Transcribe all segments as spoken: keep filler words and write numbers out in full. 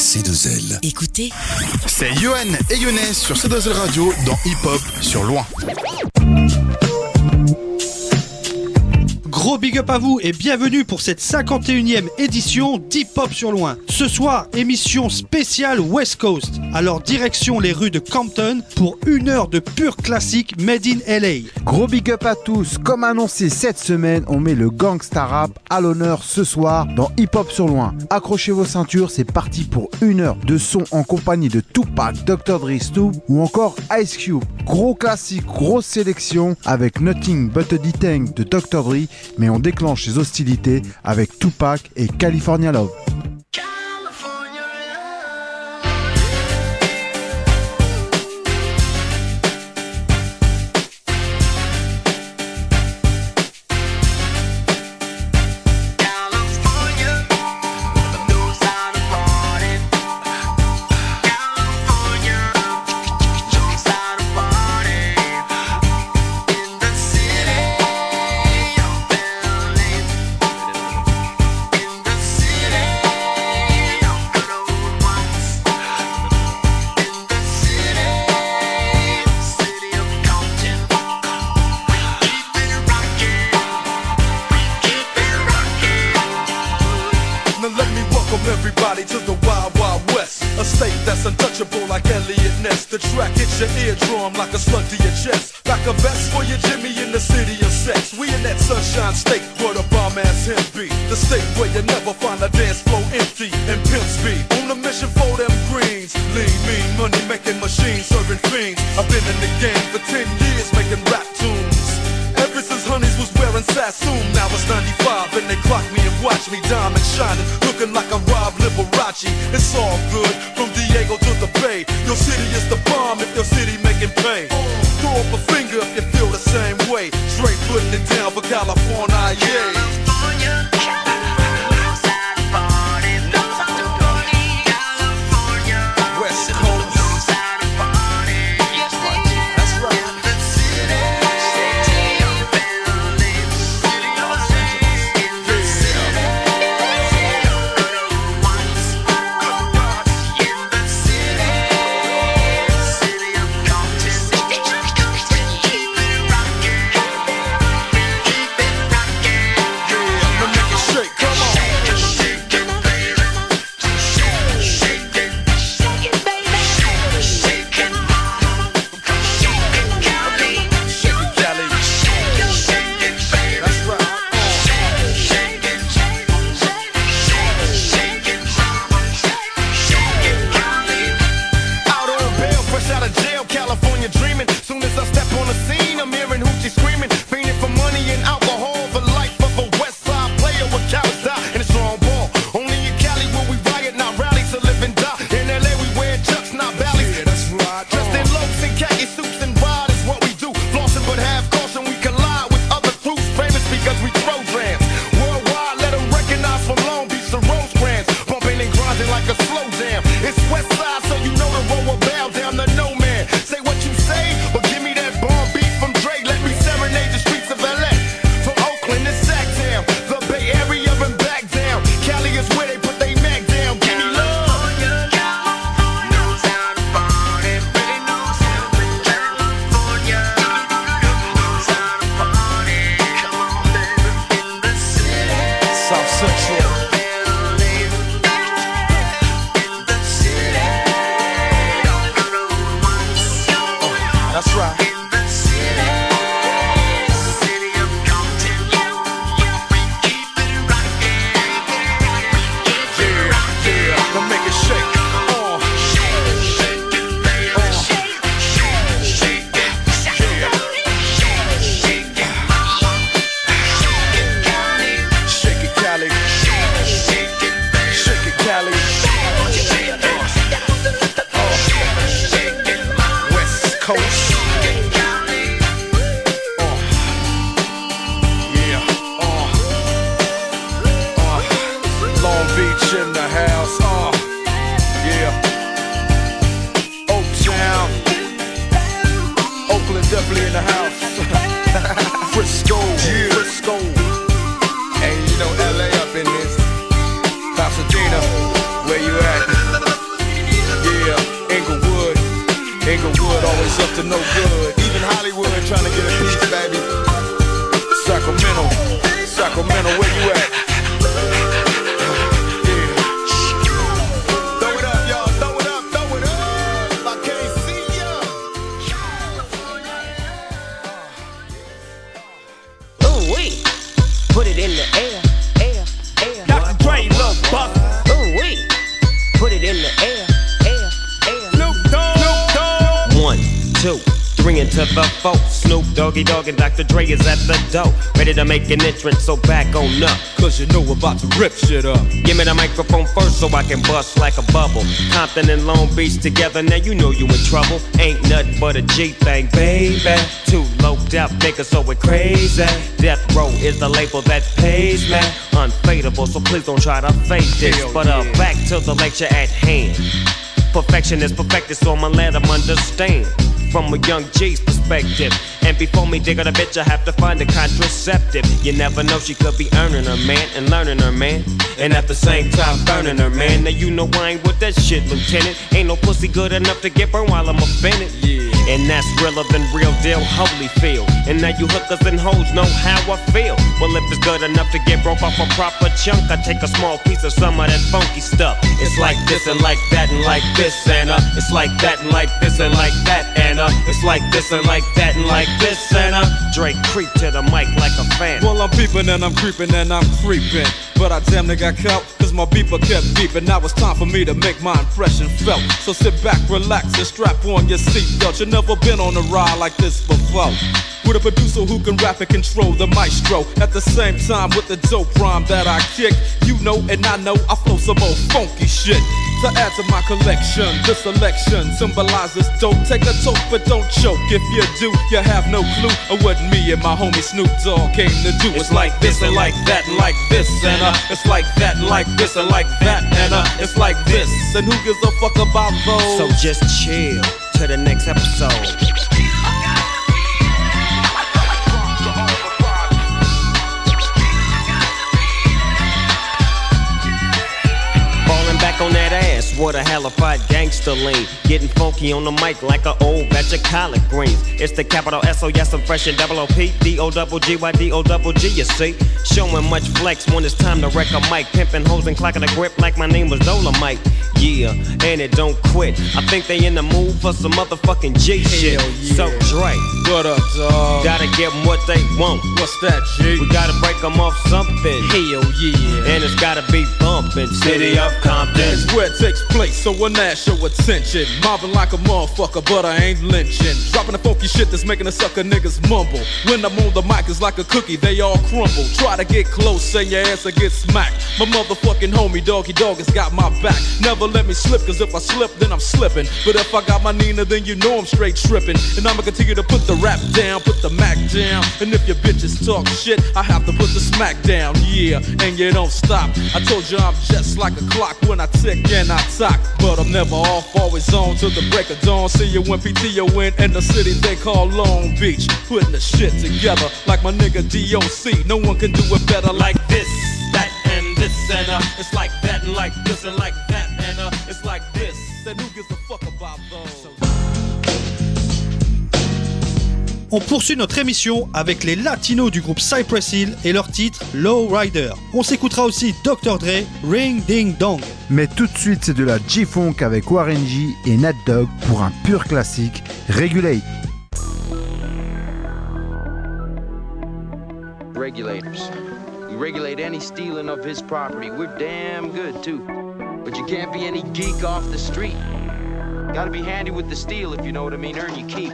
C deux L. Écoutez, c'est Yoann et Younes sur C deux L Radio dans Hip Hop sur Loin. Gros big up à vous et bienvenue pour cette cinquante et unième édition d'Hip Hop sur Loin. Ce soir, émission spéciale West Coast. Alors direction les rues de Compton pour une heure de pur classique made in L A. Gros big up à tous. Comme annoncé cette semaine, on met le gangsta rap à l'honneur ce soir dans Hip Hop sur Loin. Accrochez vos ceintures, c'est parti pour une heure de son en compagnie de Tupac, docteur Dre, Snoop ou encore Ice Cube. Gros classique, grosse sélection avec Nothing But a D-Tank de docteur Dre, mais on déclenche les hostilités avec Tupac et California Love. Frisco, Frisco, and you know L A up in this. Pasadena, where you at? hood, always up to no good. Even Hollywood trying to get a piece, baby. Sacramento, Sacramento, where you at? Put it in the air, air, air. Doctor Dre, Lil Buck. Ooh wee. Put it in the air, air, air. Snoop Dogg. Snoop Dogg. One, two, three into the four. Snoop Doggy Dogg and Doctor Dre is at the door, ready to make an entrance. So back on up, cause you know we're about to rip shit up. Give me the microphone first so I can bust like a bubble. Compton and Long Beach together, now you know you in trouble. Ain't nothing but a G thing, baby. Two loped out niggas, so we're crazy. Death Row is the label that pays me. Unfadable, so please don't try to fake this. Hell but uh, yeah. Back to the lecture at hand. Perfection is perfected, so I'ma let them understand. From a young G's perspective. And before me dig on a bitch, I have to find a contraceptive. You never know, she could be earning her man and learning her man, and at the same time burning her man. Now you know I ain't with that shit, Lieutenant. Ain't no pussy good enough to get burned while I'm offended. Yeah. And that's realer than real deal, Holyfield. And now you hookers and hoes know how I feel. Well, if it's good enough to get broke off a proper chunk, I take a small piece of some of that funky stuff. It's like this and like that and like this and uh, it's like that and like this and like that and uh, it's like this and like that and like this and uh, Drake creep to the mic like a fan. Well, I'm peeping and I'm creeping and I'm creeping, but I damn near got caught cause my beeper kept beeping. Now it's time for me to make my impression felt. So sit back, relax and strap on your seatbelt. You never been on a ride like this before, with a producer who can rap and control the maestro. At the same time with the dope rhyme that I kick, you know and I know I flow some old funky shit. To add to my collection, this selection symbolizes dope. Take a toke but don't choke. If you do, you have no clue of what me and my homie Snoop Dogg came to do. It's like this and like that and like this and uh, it's like that and like this and like that and uh, it's like this. And who gives a fuck about those? So just chill to the next episode. Back on that ass, what a halified gangster lean. Getting funky on the mic like an old batch of collard greens. It's the capital S O, yes I'm fresh and double O P D O double G Y D O double G, you see. Showing much flex when it's time to wreck a mic. Pimping hoes and clocking a grip like my name was Dolomite. Yeah, and it don't quit. I think they in the mood for some motherfucking G shit. Yeah. So Dre, what up, dawg? Gotta give them what they want. What's that, G? We gotta break them off something. Hell yeah. And it's gotta be bumpin'. City of Compton. It's where it takes place, so when that show attention. Mobbing like a motherfucker, but I ain't lynching. Dropping the funky shit that's making the sucker niggas mumble. When I'm on the mic, it's like a cookie, they all crumble. Try to get close, and your ass will get smacked. My motherfucking homie, Doggy Dogg, has got my back. Never let me slip, cause if I slip, then I'm slipping. But if I got my Nina, then you know I'm straight tripping. And I'ma continue to put the rap down, put the Mac down. And if your bitches talk shit, I have to put the smack down, yeah. And you don't stop. I told you I'm just like a clock when I tick and I talk. But I'm never off, always on till the break of dawn. See you when P T O in, in the city they call Long Beach. Putting the shit together like my nigga D O C. No one can do it better like this, that, and this, and uh, it's like that, and like this, and like that, and uh, it's like this. Then who gives a fuck about those? On poursuit notre émission avec les latinos du groupe Cypress Hill et leur titre Low Rider. On s'écoutera aussi docteur Dre, Ring Ding Dong. Mais tout de suite c'est de la G-Funk avec Warren G et Nat Dogg pour un pur classique, Regulate. Regulators. We regulate any stealing of his property. We're damn good too. But you can't be any geek off the street. Gotta be handy with the steel if you know what I mean, earn your keep.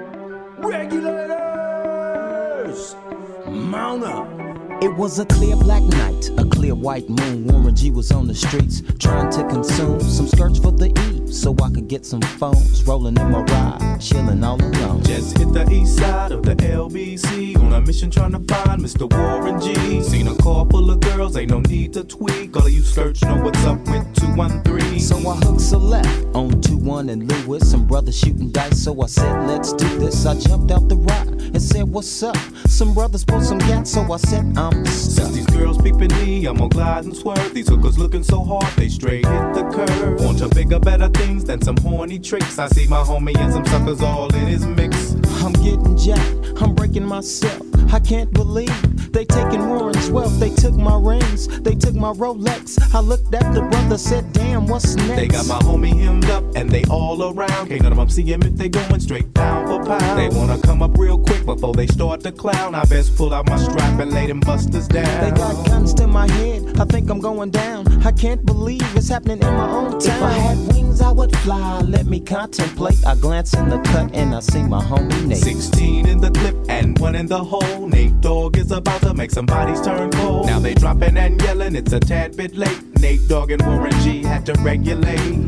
Regulators, mount up. It was a clear black night, a clear white moon. Warren G was on the streets trying to consume some skirts for the E, so I could get some phones. Rolling in my ride, chilling all alone. Just hit the east side of the L B C on a mission trying to find Mister Warren G. Seen a car full of girls, ain't no need to tweak. All of you search know what's up with two one three. So I hooked select on two one and Lewis. Some brothers shooting dice, so I said let's do this. I jumped out the ride and and said, what's up? Some brothers pulled some gas, so I said, I'm stuck. Since these girls peeping me, I'm gonna glide and swerve. These hookers looking so hard, they straight hit the curve. Want to bigger, better things than some horny tricks. I see my homie and some suckers all in his mix. I'm getting jacked, I'm breaking myself. I can't believe they taking Warren's wealth. They took my rings, they took my Rolex. I looked at the brother, said, damn, what's next? They got my homie hemmed up and they all around. Can't none of them see him if they going straight pound for pound. They wanna come up real quick before they start to clown. I best pull out my strap and lay them busters down. They got guns to my head, I think I'm going down. I can't believe it's happening in my own town. If I had wings, I would fly, let me contemplate. I glance in the cut and I see my homie Nate. Sixteen in the clip and one in the hole. Nate Dogg is about to make some bodies turn cold. Now they dropping and yelling, it's a tad bit late. Nate Dogg and Warren G had to regulate.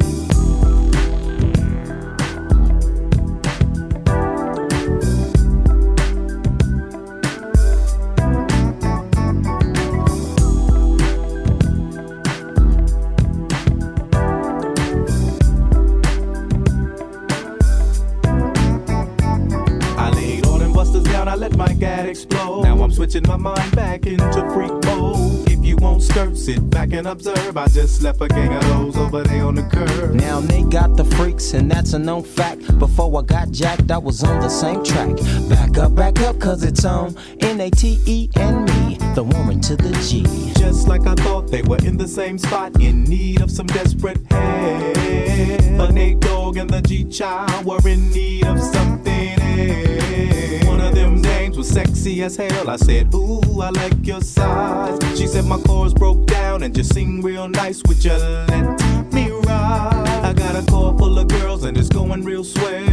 Explode. Now I'm switching my mind back into freak mode. If you won't skirt, sit back and observe. I just left a gang of those over there on the curb. Now they got the freaks and that's a known fact. Before I got jacked, I was on the same track. Back up, back up, cause it's on N A T E and me, the Warren to the G. Just like I thought, they were in the same spot, in need of some desperate help. But Nate Dogg and the G-Child were in need of something else. One of them dames was sexy as hell. I said, ooh, I like your size. She said my chords broke down and just sing real nice. Would you let me ride? I got a car full of girls and it's going real swell.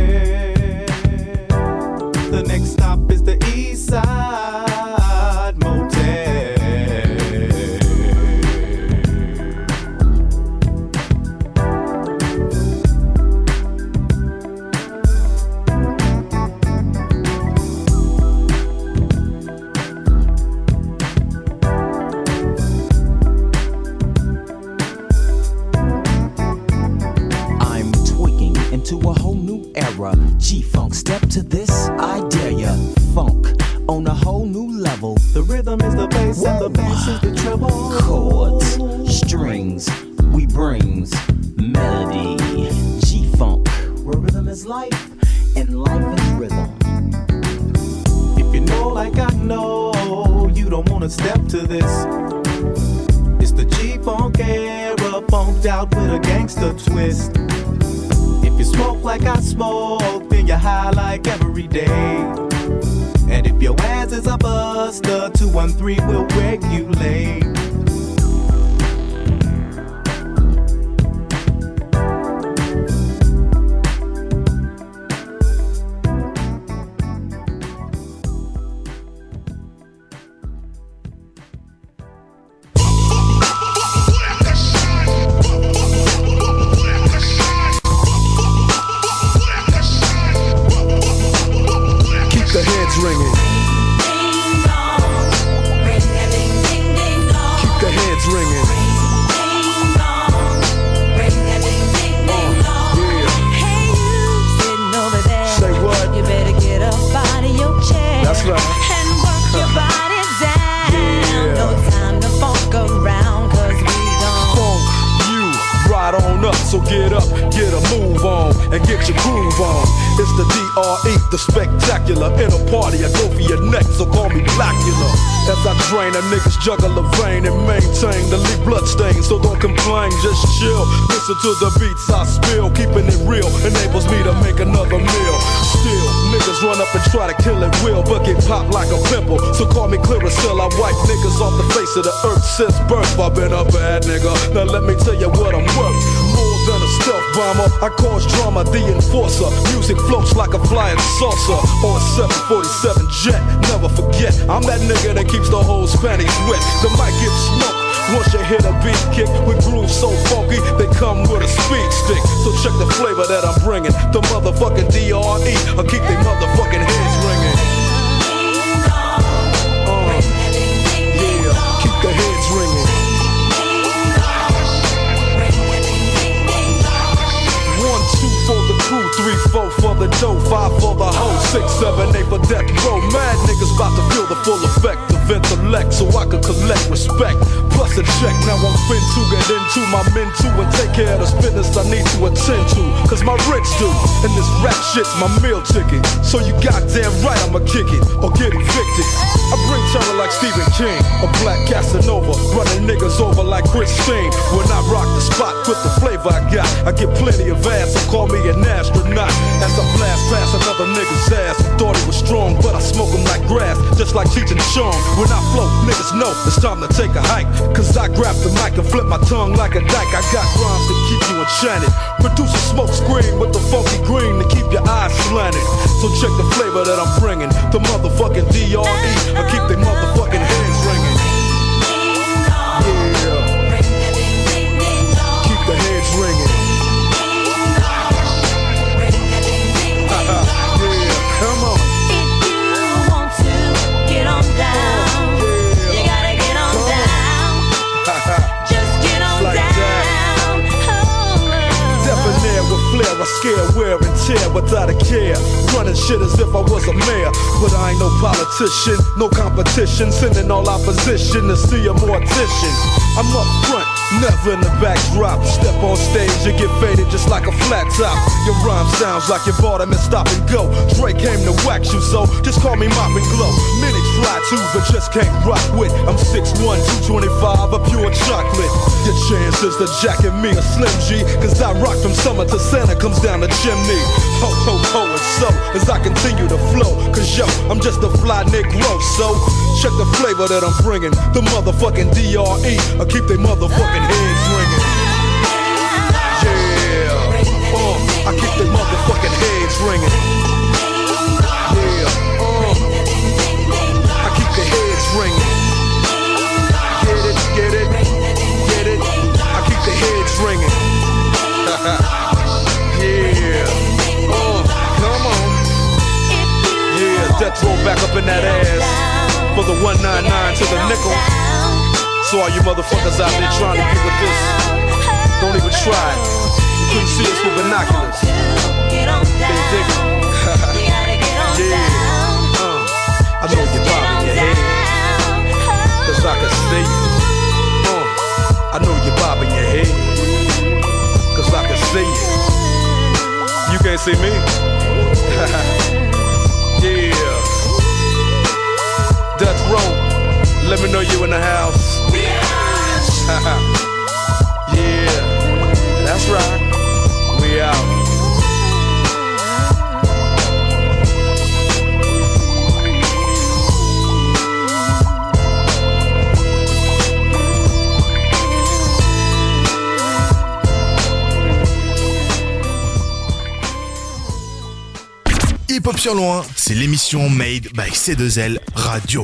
The next stop is the East Side Motel. To a whole new era, G-Funk, step to this, I dare ya. Funk on a whole new level. The rhythm is the bass and the bass is the treble. Chords, strings, we brings melody. G-Funk, where rhythm is life and life is rhythm. If you know like I know, you don't wanna step to this. It's the G-Funk era, funked out with a gangster twist. If you smoke like I smoke, then you're high like every day. And if your ass is a buster, two one three will regulate. So get up, get a move on, and get your groove on. It's the D R E, the spectacular. In a party, I go for your neck, so call me Blackula. As I drain a nigga's jugular vein and maintain the lead blood stain. So don't complain, just chill. Listen to the beats I spill. Keeping it real enables me to make another meal. Still, niggas run up and try to kill it real, but get popped like a pimple. So call me Clearasil, I wipe niggas off the face of the earth since birth. I've been a bad nigga, now let me tell you what I'm worth. More than a stealth bomber, I cause drama, the enforcer. Music floats like a flying saucer on a seven forty-seven jet. Never forget, I'm that nigga that keeps the whole panties wet. The mic gets smoked once you hit a beat kick with grooves so funky, they come with a speed stick. So check the flavor that I'm bringing. The motherfucking D R E, I'll keep they motherfucking heads ringing. Uh, yeah, keep the heads ringing. One, two for the crew, three, four for the dough, five for the hoe, six, seven, eight for death row. Mad niggas about to feel the full effect of intellect, so I can collect respect. Plus a check, now I'm fin to get into my men too and take care of this business I need to attend to. Cause my rich do, and this rap shit's my meal ticket. So you goddamn right I'ma kick it or get evicted. I bring terror like Stephen King, a black Casanova, running niggas over like Christine. When I rock the spot with the flavor I got, I get plenty of ass, so call me an astronaut. As I blast past another nigga's ass, thought he was strong, but I smoke him like grass, just like Cheech and Chong. When I float, niggas know it's time to take a hike, cause I grab the mic and flip my tongue like a dyke. I got rhymes to keep you enchanted, produce a smoke screen with the funky green to keep your eyes slanted. So check the flavor that I'm bringing, the motherfucking D R E, I keep they motherfucking heads ringing. Yeah, keep the heads ringing. Yeah, come on. If you want to get on down, yeah, you gotta get on come down. On. Just get on like down. That. Debonair with flair, I scare, wear and tear without a care. Running shit as if I was a mayor, but I ain't no politician, no competition. Sending all opposition to see a mortician. I'm up front, never in the backdrop. Step on stage, you get faded just like a flat top. Your rhyme sounds like you bought them and stop and go. Dre came to wax you, so just call me Mop and Glow. Many try to, but just can't rock with. I'm six one, two twenty-five, a pure chocolate. Your chances to jacket me a Slim G, cause I rock from summer to Santa comes down the chimney. Ho, ho, ho, and so, as I continue to flow, cause yo, I'm just a fly Negro, so check the flavor that I'm bringing, the motherfucking D R E, I keep they motherfucking heads ringing. Yeah, uh, I keep they motherfucking heads ringing. Yeah, uh, I keep the heads ringing. Get it, get it, get it, I keep the heads ringing. Yeah, uh, come on. Yeah, death roll back up in that ass for the one ninety-nine to the nickel. So all you motherfuckers out there trying to get with this, don't even try it. You couldn't see us with binoculars. They dig it. Yeah, uh, I know you're bobbing your head, cause I can see you. Uh, I know you're bobbing your head, cause I can see you. You can't see me. Yeah. Death row, let me know you in the house. Yeah, that's right. We out. Hip Hop sur Loin, c'est l'émission made by C deux L Radio.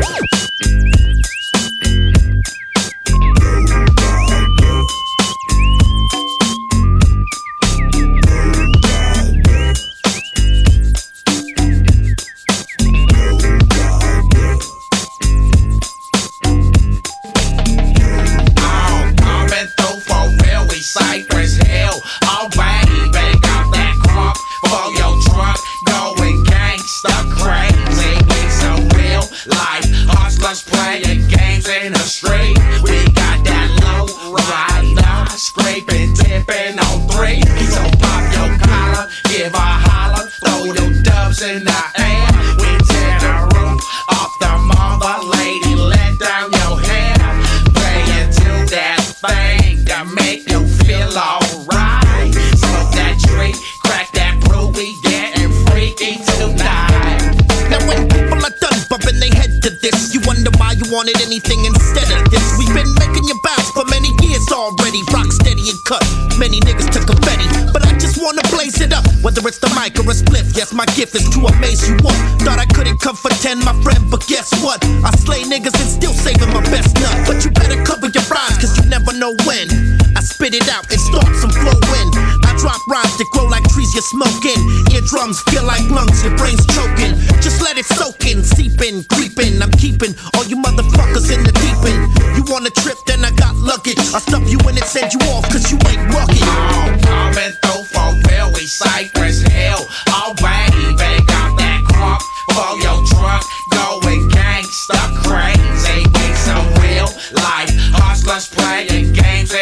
Wanted anything instead of this. We've been making you bounce for many years already. Rock steady and cut. Many niggas took confetti, but I just wanna blaze it up. Whether it's the mic or a spliff, yes, my gift is to amaze you all. Thought I couldn't come for ten, my friend, but guess what? I slay niggas and still saving my best nut. But you better cover your rhymes, cause you never know when I spit it out and start some flow in. I drop rhymes that grow like trees you're smoking. Eardrums feel like lungs, your brain's choking. Just let it soak in, seep in, creep in. I'm keeping all you motherfuckers in the deep end. You want a trip, then I got luggage. I stuff you in and send you off, cause you ain't rugged. I'm coming through for real, we Cypress Hill. Alright.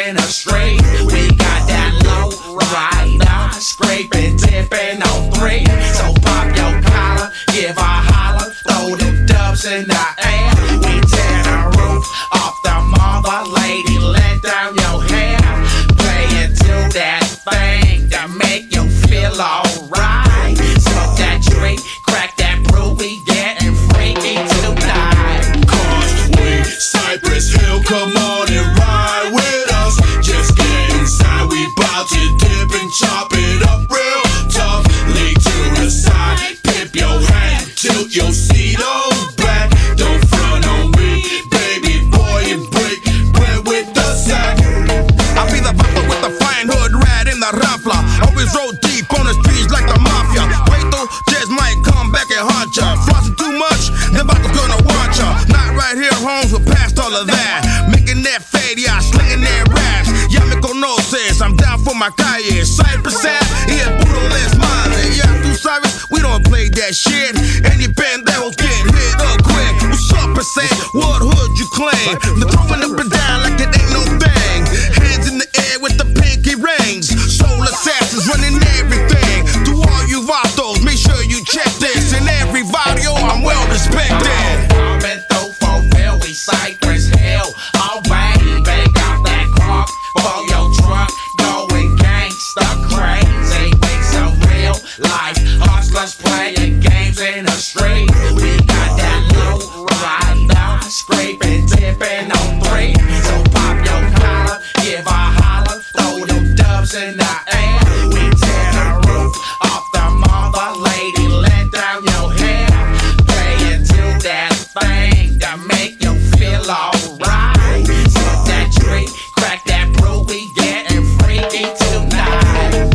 in the street. We got that low rider, scraping, tipping on three. So pop your collar, give a holler, throw them dubs in the air. We tear the roof off the mother, lady, let down your hair. Play into that thing to make you feel alright. Smoke that drink, crack that brew, we getting freaky tonight. Cause we Cypress Hill, come on and ride with us. Just get inside, we bout to dip and chop it up real tough. Lay to the side, pip your hat, tilt your seat on back. Don't front on me, baby boy, and break bread with the sack. I'll be the papa with the fine hood rat in the raffler. Always roll deep on the streets like the mafia. Wait though, just might come back and haunt ya. Flossing too much, the battle's gonna watch ya. Not right here, Holmes, we're past all of that. Making that fade, yeah, slinging that rash. Ya me conoces, I'm down for my calle. Cypress Ave, yeah, puro les madre. Yeah, tú sabes, we don't play that shit. Any pendejos get hit up quick. What's up, per se? What hood you claim? They're throwing up and down like it ain't no thing. Hands in the air with the pinky rings. Soul assassins running everything. To all you vatos, make sure you check this. In every video, I'm well respected. Coming through for real, we Cypress Hill. Oh baby, got that crop for your truck, going gangsta crazy. Make some real life hustlers playing games in the street. We got that low rider, scraping, tipping on three. So pop your collar, give a holler, throw them dubs in the air. We tear the roof off the mother, lady, let down your hair. Play into that thing to make you feel alright. Smoke that drink, crack that brew, we getting freaky tonight.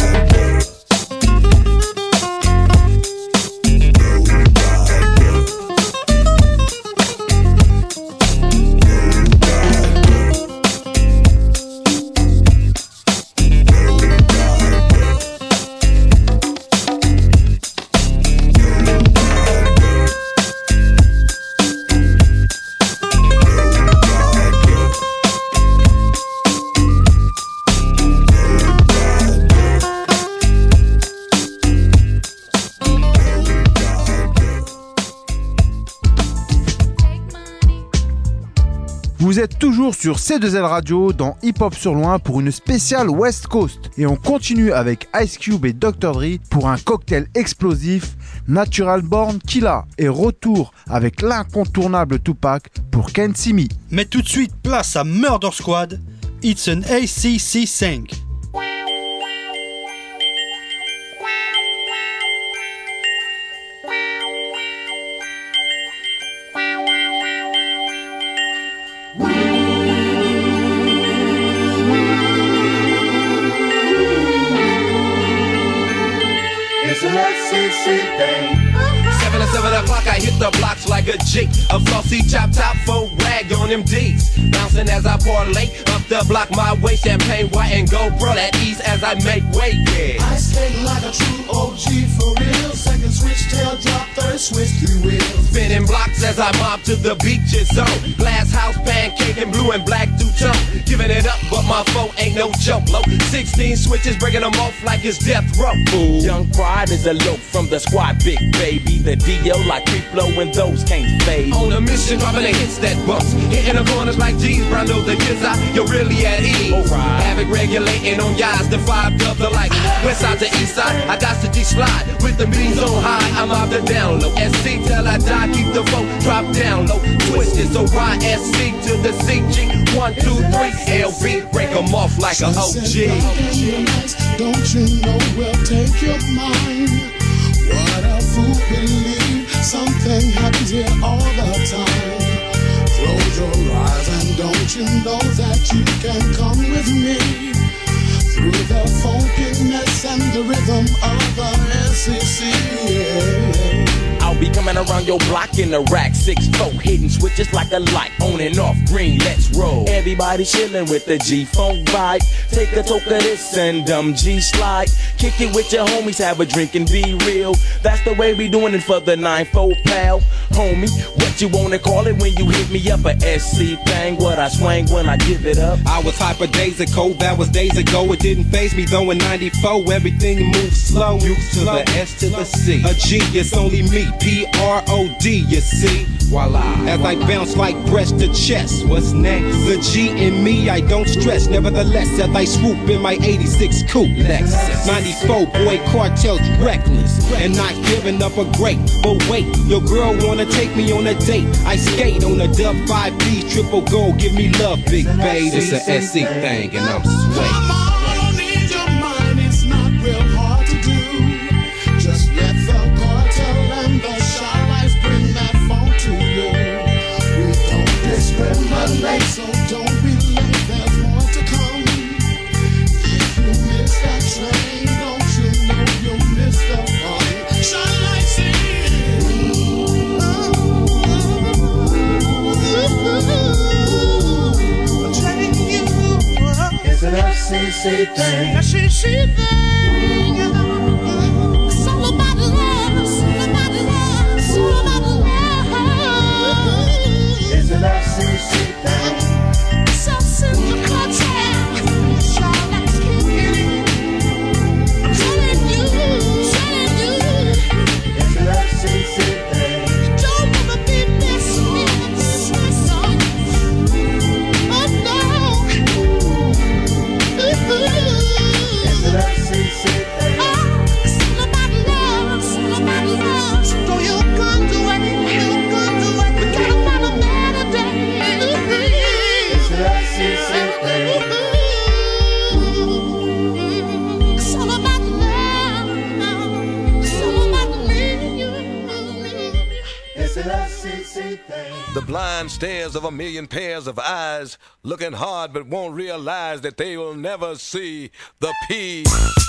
Vous êtes toujours sur C deux L Radio dans Hip Hop sur Loin pour une spéciale West Coast. Et on continue avec Ice Cube et docteur Dre pour un cocktail explosif. Natural Born Killa et retour avec l'incontournable Tupac pour Can't See Me. Mais tout de suite, place à Murder Squad. It's an A C C cinq. It's an S C C thing. Seven to seven o'clock, I hit the blocks like a G. A flossy chop top for rag on them D's. Bouncing as I parlay up the block my way. Champagne white and gold, bro, at ease as I make way, yeah. I skate like a true O G for real. Second switch, tail drop, third switch, three wheels. Spinning blocks as I mob to the beaches zone. Glass house, pancake, and blue and black two-tone. Giving it up, but my foe ain't no joke. Low sixteen switches, breaking them off like it's death row. Ooh. Young pride is a lope from the squad, big baby. The D O like free flow and those can't fade. On a mission, dropping the hits that bust. Hitting the corners like G's, Brown knows the kids out. You're really at ease. Right. Havoc regulating on y'all, the five dubs are like west side to east side. I got to G-slide with the beans on high. I'm out the down low. S C till I die, keep the vote, drop down low. Twisted, so Y S C to the C G. One, two, three, L B, break them off like a O G. Don't you know we'll take your mind? What a fool believe, something happens here all the time. Close your eyes and don't you know that you can come with me through the funkiness and the rhythm of the S C C. Yeah. I'll be coming around your block in the rack, six four, hitting switches like a light, on and off, green, let's roll. Everybody chillin' with the G-Funk vibe. Take a toke of this and dumb G-slide. Kick it with your homies, have a drink and be real. That's the way we doing it for the nine four pal. Homie, what what you wanna call it when you hit me up? A S C thing, what I swang when I give it up. I was hyperdaisical, that was days ago. It didn't faze me though in ninety-four. Everything moved slow. Used to the S to the C. A G, it's only me. P R O D, you see. Voila. As I bounce like breast to chest. What's next? The G in me, I don't stress. Nevertheless, as I swoop in my eighty-six coupe Lexus. ninety-four boy cartel reckless. And not giving up a great. But wait, your girl wanna take me on a date. I skate on a dub five B triple gold. Give me love, big baby. It's a S C thing and I'm sway. So don't be late, there's more to come. If you miss that train, don't you know you'll miss the fun. Shine like It's an F C C thing. F C C thing. It's all about love. It's all about love. It's all about love. It's an F C C thing. So simple, cartel. Charlotte's kicking. I'm telling you, telling you. It's an F C C thing. You don't wanna be missing me. It's my song. Oh no. It's an F C C thing. Oh, it's all about love. It's all about love. So throw your guns away, your guns away. We gotta find a better day. It's an F C C thing. It's all about love. It's all about me. It's an F C C thing. The blind stares of a million pairs of eyes, looking hard but won't realize that they will never see the P.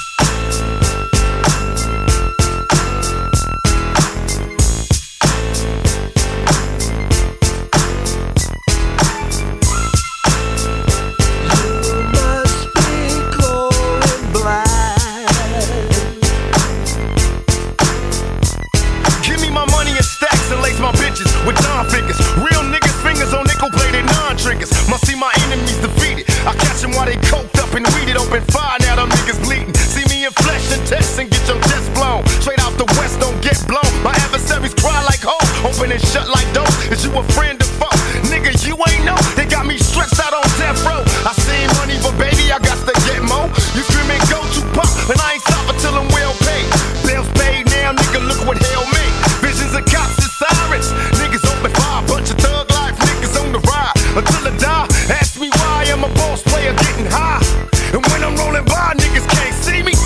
Give me my money in stacks and lace my bitches with Don figures. Real niggas' fingers on nickel-plated non-triggers. Must see my enemies defeated. I catch them while they coked up and weeded. Open fire, now them niggas bleeding. See me in flesh and test and get your chest blown. Straight out the west, don't get blown. My adversaries cry like ho, open and shut like dope. Is you a friend or foe? Nigga, you ain't know. They got me stretched out on death row. I seen money, but baby, I got to get more. You screaming go to pop, and I ain't stopping till I'm well paid. Bills paid now, nigga, look what hell made. Visions of cops and sirens. Niggas open fire, bunch of thug life niggas on the ride. Until I die, ask me why I'm a boss player getting high. And when I'm rolling by, niggas can't see me.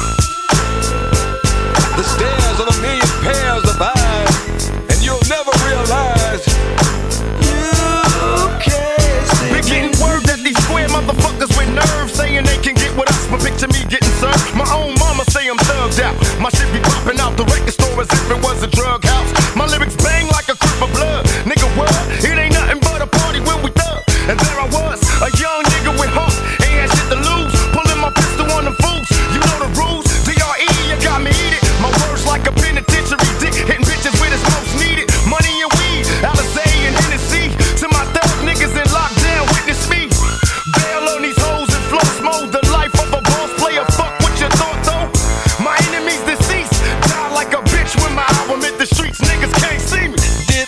The stares of a million pairs of eyes, and you'll never realize you can't see. Been getting word that these square motherfuckers with nerves saying they can get with us, but picture me getting served. My own mama say I'm thugged out. My shit be popping out the record store as if it was a drug house. My lyrics bang like a crip of blood. Nigga, what? It ain't nothing but a party when we thug. And there I was, a young nigga with heart, ain't had shit to lose. Pulling my pistol on the fools, you know the rules. D R E, you got me heated. My words like a penitentiary dick, hitting bitches where it's most needed. Money and weed, Alizé and Hennessy. To my thug niggas in lockdown, witness me. Bail on these hoes and flow smoke. The life of a boss player, fuck what you thought though. My enemies deceased, die like a bitch when my album hit the streets. Niggas can't see me.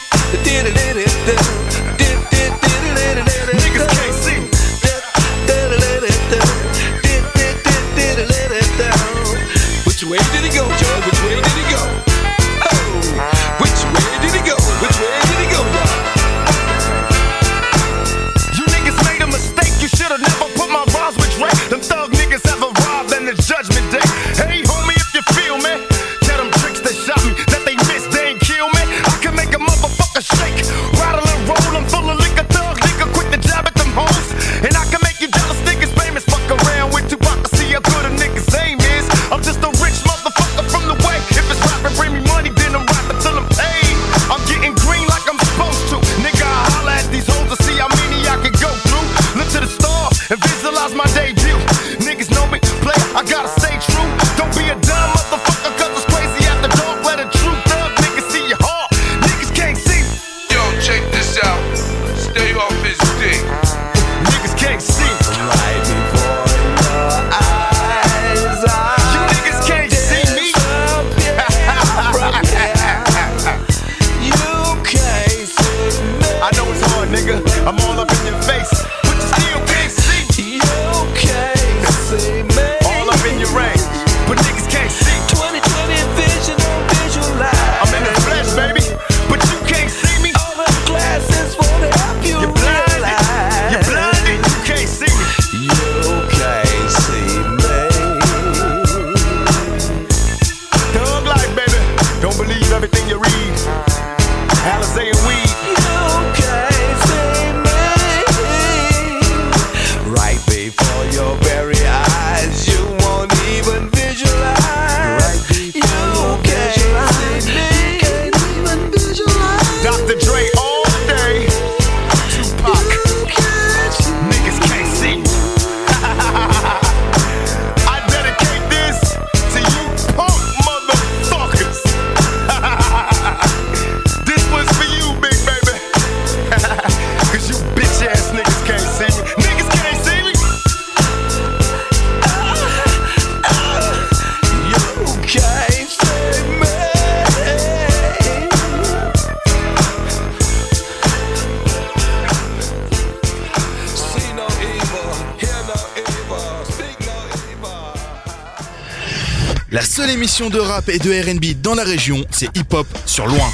Niggas can't see me. Which way did he go, Joe? Which way did he go? Oh, which way did he go? Which way did he go, y'all? You niggas made a mistake. You should've never put my rhymes with Drake. Them thug niggas have arrived in the judgment day. Hey, homie, if you feel me, tell them tricks that shot me, that they missed, they ain't kill me. I can make a motherfucker shake, rattle and roll. I'm full of liquor, thug nigga, quick to jab at them hoes. And I can make you jealous niggas famous. Fuck around with Tupac to see how good a nigga's aim is. I'm just a rich motherfucker from the way. If it's rapping, bring me money, then I'm rapping till I'm paid. I'm getting green like I'm supposed to. Nigga, I holla at these hoes to see how many I can go through. Look to the stars and visualize my debut. Niggas know me, play, I gotta stay true. Don't be a dumb motherfucker, cause it's crazy after dark. Let a true thug nigga see your heart. Niggas can't see me. Yo, check La seule émission de rap et de R and B dans la région, c'est Hip Hop sur Loin.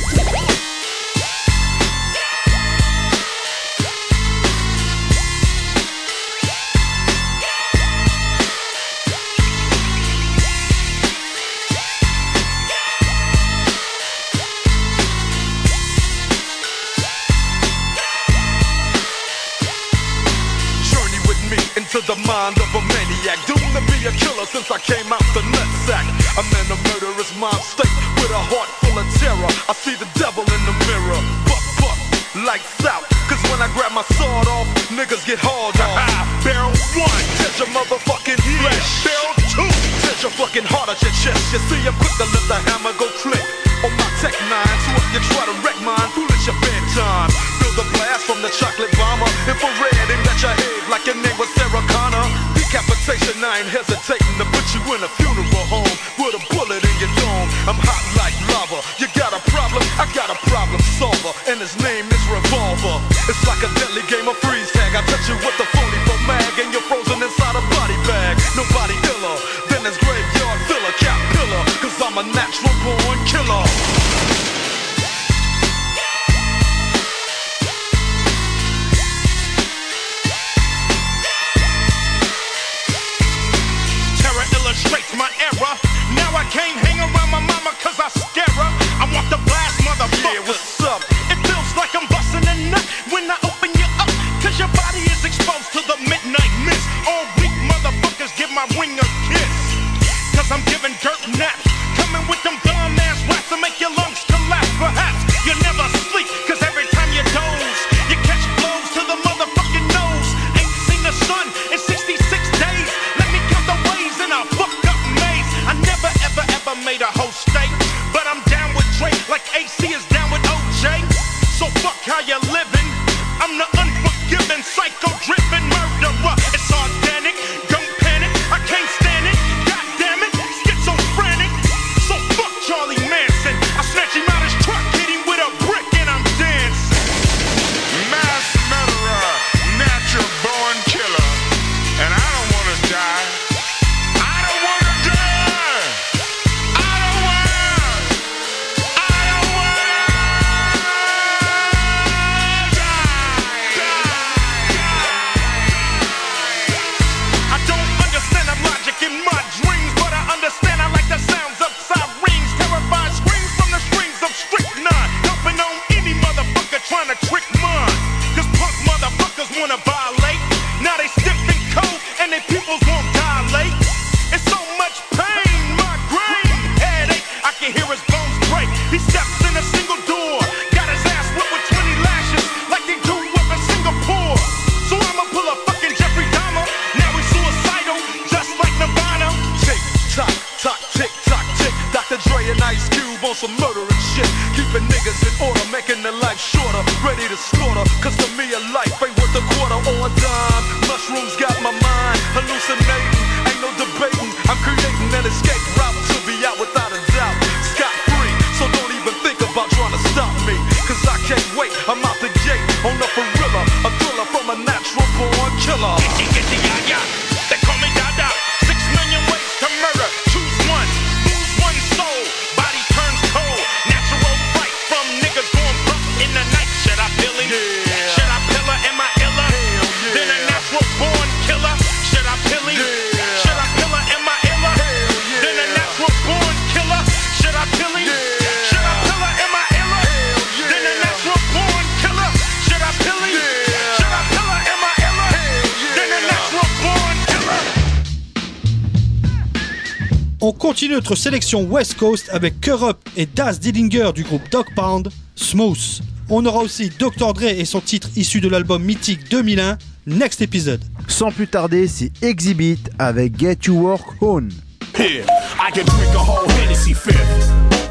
To the mind of a maniac, doomed to be a killer since I came out the nutsack. I'm in a murderous mind state with a heart full of terror. I see the devil in the mirror. Buck, buck, lights out. Cause when I grab my sword off, niggas get hauled off. Barrel one, touch your motherfucking flesh. Barrel two, touch your fucking heart at your chest. You see, I'm quick to let the hammer go click. On my tech nine, so if you try to wreck mine, foolish your bedtime. Feel the blast from the chocolate bomber. Infrared, aim at your head like your name was Sarah Connor. Decapitation, I ain't hesitating to put you in a funeral home with a bullet in your dome. I'm hot like lava. You got a problem? I got a problem solver, and his name is Revolver. It's like a deadly game of freeze tag. I touch you with the phony for mag, and you're frozen inside a body bag. Nobody iller than this graveyard filler, cat pillar. Cause I'm a natural born killer. Illustrates my error. Now I can't hang around my mama cause I scare her. I want the blast, motherfucker. Yeah, what's up? It feels like I'm busting a nut when I open you up. Cause your body is exposed to the midnight mist. All weak motherfuckers give my ring a kiss. Cause I'm giving dirt naps. Coming with them dumb ass raps to make your lungs collapse. Perhaps you never sleep cause every time you doze, you catch blows to the motherfucking nose. Ain't seen the sun in sixty-six days. I fucked up maze. I never ever ever made a whole state, but I'm down with Drake like A C is down with O J. So fuck how you living. I'm the unforgiving, psycho-driven murderer. It's organic, don't panic. I can't stand it. God damn it, schizophrenic. So fuck Charlie Manson. I snatch him out his truck, hit him with a brick, and I'm dancing. Mass murderer, natural born killer, and I don't wanna die. Trying to trick mine, cause punk motherfuckers wanna violate. Now they stiff and cold, and their pupils won't dilate. It's so much pain, migraine, headache, I can hear his bones break. He steps in a single door, got his ass whipped with twenty lashes, like they do up in Singapore. So I'ma pull a fucking Jeffrey Dahmer, now he's suicidal, just like Nirvana. Tick tock, tock, tick tock, tick. Doctor Dre and Ice Cube on some murdering shit, keeping niggas in order, making their life shorter, ready to slaughter. Cause to me a life ain't worth a quarter or a dime. Mushrooms got my mind hallucinating, ain't no debating. I'm creating an escape route to be out without a doubt. Scot free, so don't even think about trying to stop me. Cause I can't wait, I'm out the gate on the gorilla, a thriller from a natural born killer. They call me Dada, six million ways to murder. Choose one, lose one soul, body turns cold. Natural fright from niggas going bump in the night. Should I pill him? Yeah. Should I pill her? Am I iller? Yeah. Then a natural born killer. Should I pill him? Yeah. Should I pill her? Am I iller? Yeah. Then a natural born killer. Should I pill him? Yeah. Should I pill her? Am I iller? Yeah. Then a natural born killer. Should I pill him? Yeah. Should I pill her? Am I iller? Yeah. Then a natural born killer. On continue notre sélection West Coast avec Kurupt et Daz Dillinger du groupe Dog Pound, Smooth. On aura aussi docteur Dre et son titre issu de l'album mythique deux mille un, Next Episode. Sans plus tarder, c'est Exhibit avec Get You Work On. Here, I can drink a whole Hennessy fifth.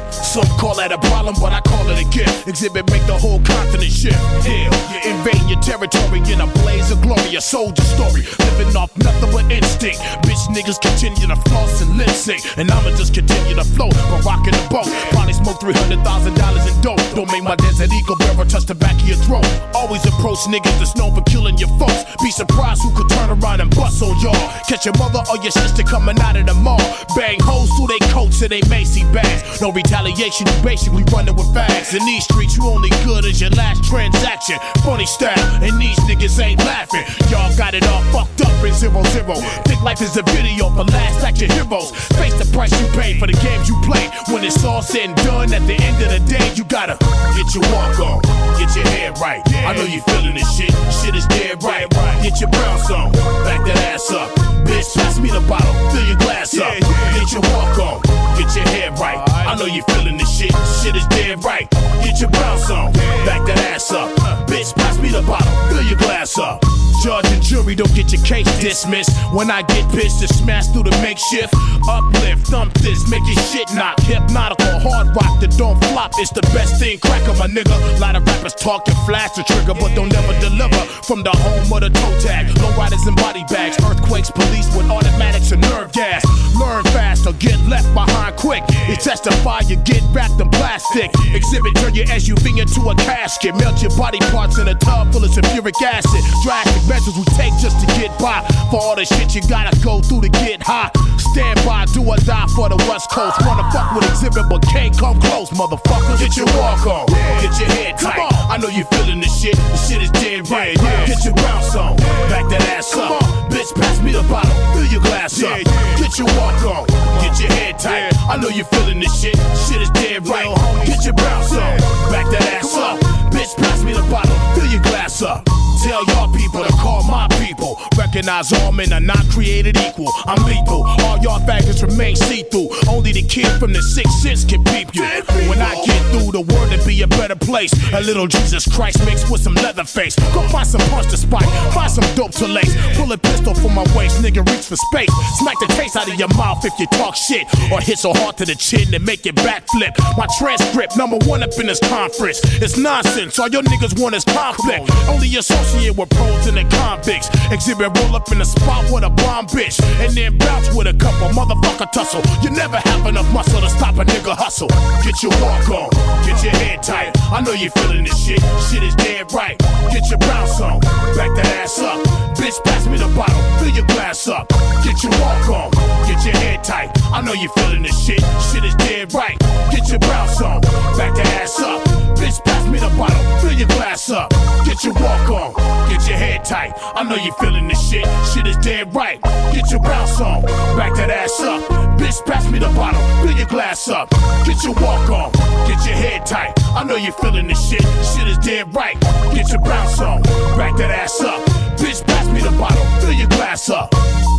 Some call that a problem, but I call it a gift. Exhibit make the whole continent shift. Hell, you invade your territory in a blaze of glory, a soldier story. Living off nothing but instinct. Bitch niggas continue to floss and lip sync, and I'ma just continue to float, but rockin' the boat. Probably smoke three hundred thousand dollars in dope. Don't make my desert eagle bearer touch the back of your throat. Always approach niggas that's known for killing your folks. Be surprised who could turn around and bust on y'all. Catch your mother or your sister coming out of the mall. Bang hoes through they coats and they Macy bags. No retaliation, you basically running with fags. In these streets, you only good as your last transaction. Funny style, and these niggas ain't laughing. Y'all got it all fucked up in zero zero. Think life is a video for last action heroes. Face the price you pay for the games you play. When it's all said and done, at the end of the day, you gotta get your walk on, get your head right. I know you feeling this shit, shit is dead right. Get your bounce on, back that ass up. Bitch, pass me the bottle, fill your glass up. Get your walk on, get your head right. I know you feeling this shit, shit is dead right. Get your bounce on, back that ass up. Bitch, pass me the bottle, fill your glass up. Judge and jury don't get your case dismissed. When I get pissed, to smash through the makeshift. Uplift, thump this, make your shit knock. Hypnotical, hard rock that don't flop. It's the best thing, cracker, my nigga. Lot of rappers talk and flash the trigger, but don't never deliver. From the home of the toe tag, low riders and body bags. Earthquakes, police with automatics and nerve gas. Learn fast or get left behind quick. It testify, you get wrapped in plastic. Exhibit, turn your S U V into a casket. Melt your body parts in a tub full of sulfuric acid. Drastic measures we take just to get by. For all the shit you gotta go through to get high. Stand by, do or die for the West Coast. Wanna fuck with Exhibit but can't come close, motherfuckers. Get your walk on, get your head tight. I know you feeling this shit, the shit is dead right. Get your bounce on, back that ass up. Bitch, pass me the bottle, fill your glass up. Get your walk on, get your head tight. I know you feeling this shit, shit is dead right. Get your bounce on, back that ass up. Bitch, pass me the bottle, fill your glass up. Tell y'all people to call my people. Recognize all men are not created equal. I'm lethal, all y'all faggots remain see-through. Only the kid from the sixth sense can peep you. When I get through, the world to be a better place. A little Jesus Christ mixed with some leather face. Go find some punch to spike, find some dope to lace. Pull a pistol from my waist, nigga reach for space. Smack the taste out of your mouth if you talk shit. Or hit so hard to the chin and make it backflip. My transcript, number one up in this conference. It's nonsense, all your niggas want is conflict. Only associate with pros and the convicts. Exhibit roll up in the spot with a bomb bitch. And then bounce with a couple motherfucker tussle. You never have enough muscle to stop a nigga hustle. Get your walk on, get your head tight. I know you feeling this shit, shit is dead right. Get your bounce on, back that ass up. Bitch, pass me the bottle, fill your glass up. Get your walk on, get your head tight. I know you feeling this shit, shit is dead right. Get your bounce on, back that ass up. Bitch, pass me the bottle, fill your glass up. Get your walk on, get your head tight. I know you feeling this shit, shit is dead right. Get your bounce on, back that ass up. Bitch, pass me the bottle, fill your glass up. Get your walk on, get your head tight. I know you feeling this shit, shit is dead right. Get your bounce on, back that ass up. Bitch, pass me the bottle, fill your glass up.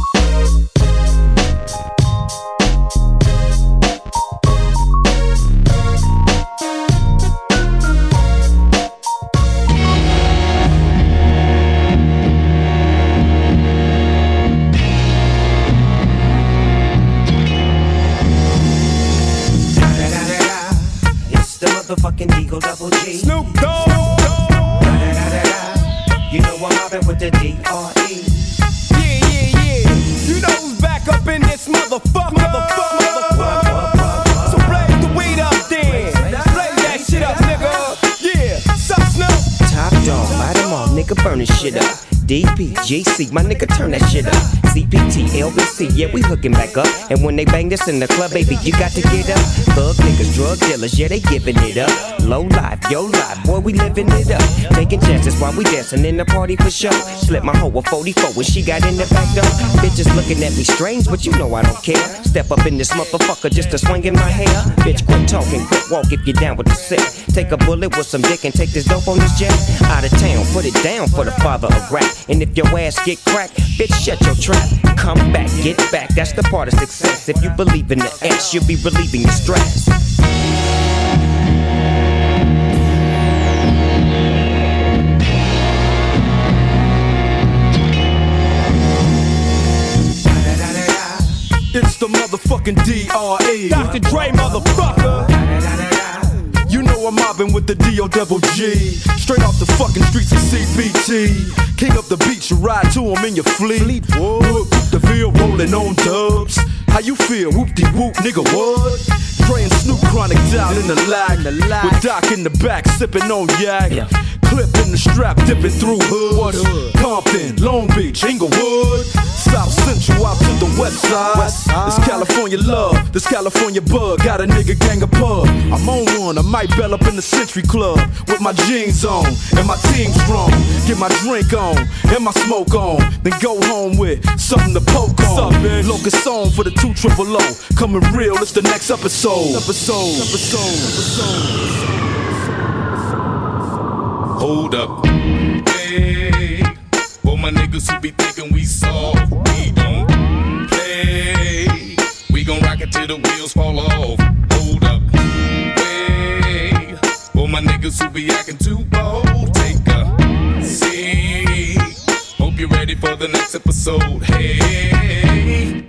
The motherfucking Eagle Double G. Snoop Dogg. You know I'm mobbing with the D R E. Yeah, yeah, yeah. You know who's back up in this motherfucker. Motherfucker, motherfucker. So blaze the weed up then. Blaze that shit up, nigga. Yeah. Sup, Snoop? Top dog, light 'em all, nigga, burn this shit up. D P, G C, my nigga, turn that shit up. C P T, L B C, yeah, we hooking back up. And when they bang this in the club, baby, you got to get up. Thug niggas, drug dealers, yeah, they giving it up. Low life, yo life, boy, we living it up. Taking chances while we dancing in the party for show. Slip my hoe a forty-four when she got in the back door. Bitches looking at me strange, but you know I don't care. Step up in this motherfucker just to swing in my hair. Bitch, quit talking, quit walk if you're down with the sick. Take a bullet with some dick and take this dope on this jet. Out of town, put it down for the father of rap. And if your ass get cracked, bitch, shut your trap. Come back, get back, that's the part of success. If you believe in the ass, you'll be relieving your stress. It's the motherfucking D R E. Doctor Dre, motherfucker. I'm mobbing with the D O double G. Straight off the fucking streets of C B T. King up the beach, you ride to him in your fleet. Whoop, the field rolling on dubs. How you feel? Whoop-de-whoop, nigga, what? Praying Snoop Chronic down in the lag. With Doc in the back, sipping on yak. Clip in the strap, dipping through hood. Compton, Long Beach, Inglewood. South Central out to the west side. This California love, this California bug. Got a nigga gang of pub. I'm on one, I might bell up in the Century Club. With my jeans on, and my team strong. Get my drink on, and my smoke on. Then go home with something to poke on. Locust song for the two triple O. Coming real, it's the next episode. Episode, episode, episode. Hold up, hey, for my niggas who be thinking we soft, we don't play. We gon' rock it till the wheels fall off. Hold up, hey, for my niggas who be acting too bold, take a seat. Hope you're ready for the next episode. Hey.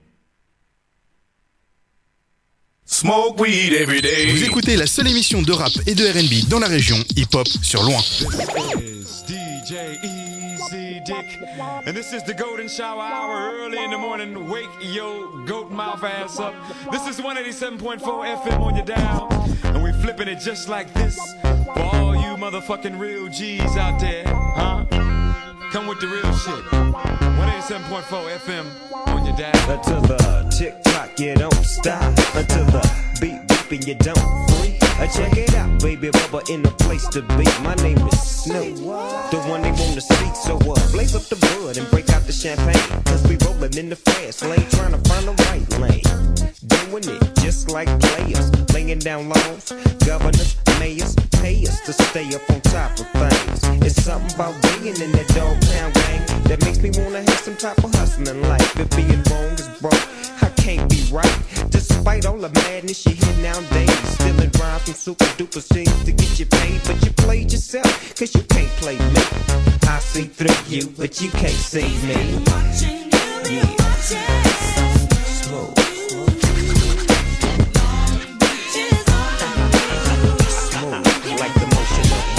Smoke weed every day. Vous écoutez la seule émission de rap et de R and B dans la région, Hip Hop sur Loin. This is D J Easy Dick, and this is the golden shower hour early in the morning. Wake your goat mouth ass up. This is one eighty-seven point four F M on your dial, and we flipping it just like this for all you motherfucking real G's out there, huh? Come with the real shit. one eighty-seven point four F M on your dial. Until the tick tock, you don't stop. Until the beat beep and you don't free. Uh, check it out, baby, Bubba in the place to be. My name is Snoop, the one they wanna see. So uh, blaze up the bud and break out the champagne. Cause we rollin' in the fast lane, trying to find the right lane. Doing it just like players, laying down laws. Governors, mayors, pay us to stay up on top of things. It's something about being in that dog pound gang that makes me wanna have some type of hustling life. If being wrong is broke, I can't be right. Despite all the madness you hear nowadays, stealing rhymes from super duper scenes to get you paid. But you played yourself, cause you can't play me. I see through you, but you can't see me. Yeah. Slow. Like the motion of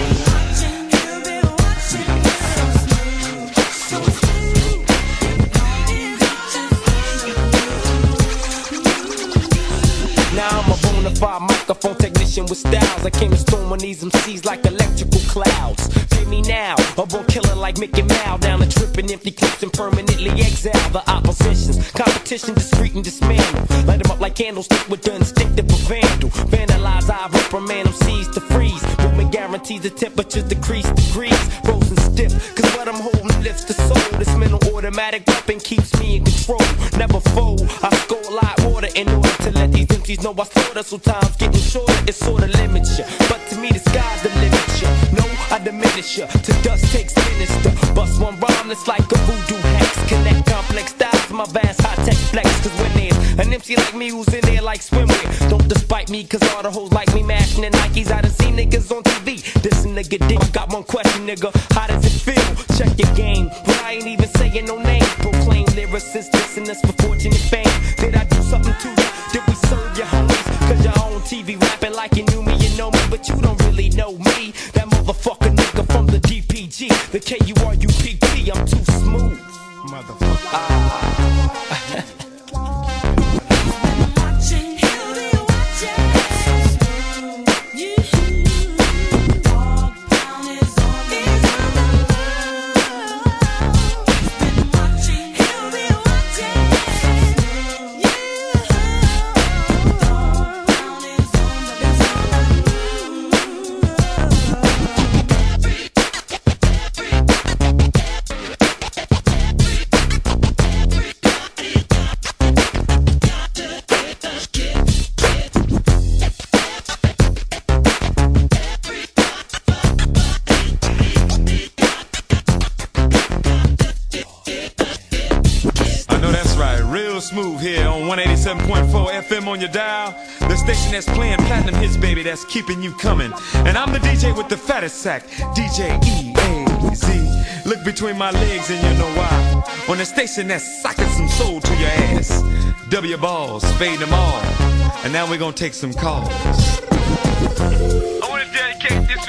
now I'm a bona fide microphone technician with styles. I came to storm on these M Cs like electrical clouds. Pay me now, a born killer like Mickey Mouse. Down the trip and empty clips and permanently exile the oppositions. Competition discreet and dismantle. Light them up like candlestick with the instinctive of vandal. Vandalize, I reprimand them C's to freeze. Movement guarantees the temperatures decrease degrees. Frozen stiff, cause what I'm holding lifts the soul. This mental automatic weapon keeps me in control. Never fold, I score like water in order to let these M Cs know I slaughter. So time's getting shorter, it sorta limits ya. But to me the sky's the limit ya. No, I diminish ya, to dust takes minutes to bust one rhyme that's like a voodoo hex. Connect complex styles to my vast high-tech flex. Cause when there's an M C like me who's in there like swimwear, don't despite me cause all the hoes like me mashing the Nikes. I done seen niggas on T V, this a nigga dick. Got one question nigga, how does it feel? Check your game, but I ain't even saying no name. Proclaim lyricists, dissing us for fortune and fame. Did I do something to you? Did we serve your homies? Cause you're on T V rapping like you knew me, you know me, but you don't really know me. That motherfucker nigga from the D P G, the K U R U P T, I'm too smooth. Motherfucker. Ah. Smooth here on one eighty-seven point four F M on your dial. The station that's playing platinum hits, baby, that's keeping you coming. And I'm the D J with the fattest sack, D J E A Z. Look between my legs and you know why. On the station that's socking some soul to your ass. W balls, fade them all. And now we're gonna take some calls.